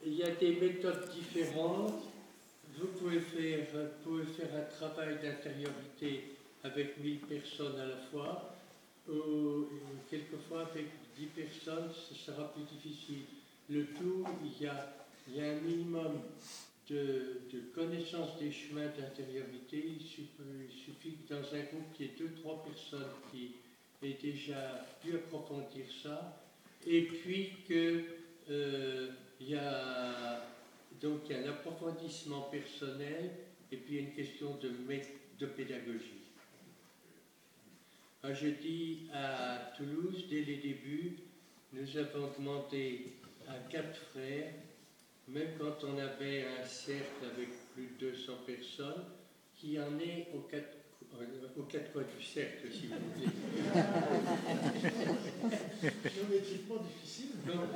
il y a des méthodes différentes. Vous pouvez faire un travail d'intériorité avec 1000 personnes à la fois, ou quelquefois avec 10 personnes, ce sera plus difficile. Le tout, il y a un minimum de connaissance des chemins d'intériorité. Il suffit que dans un groupe, il y ait 2-3 personnes qui aient déjà pu approfondir ça, et puis que il y a donc un approfondissement personnel, et puis une question de pédagogie. Je dis à Toulouse, dès les débuts, nous avons demandé à 4 frères, même quand on avait un cercle avec plus de 200 personnes, qu'il y en ait aux quatre coins du cercle, si vous voulez. Géométriquement difficile.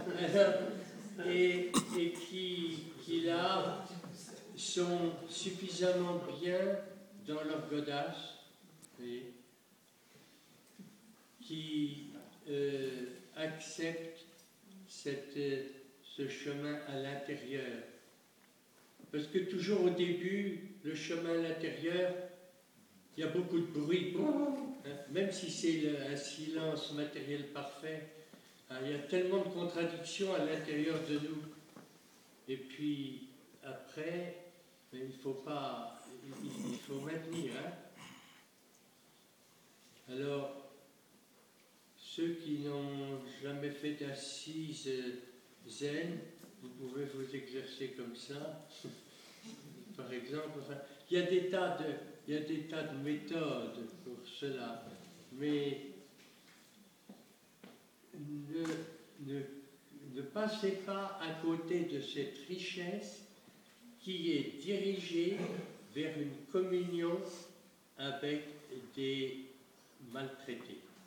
Et qui là sont suffisamment bien dans leur godasse, qui acceptent ce chemin à l'intérieur. Parce que toujours au début, le chemin à l'intérieur, il y a beaucoup de bruit. Même si c'est un silence matériel parfait, il y a tellement de contradictions à l'intérieur de nous. Et puis, après, il faut maintenir. Alors, ceux qui n'ont jamais fait d'assises zen, vous pouvez vous exercer comme ça. Par exemple, il y a des tas de méthodes pour cela, mais ne passez pas à côté de cette richesse qui est dirigée vers une communion avec des maltraités.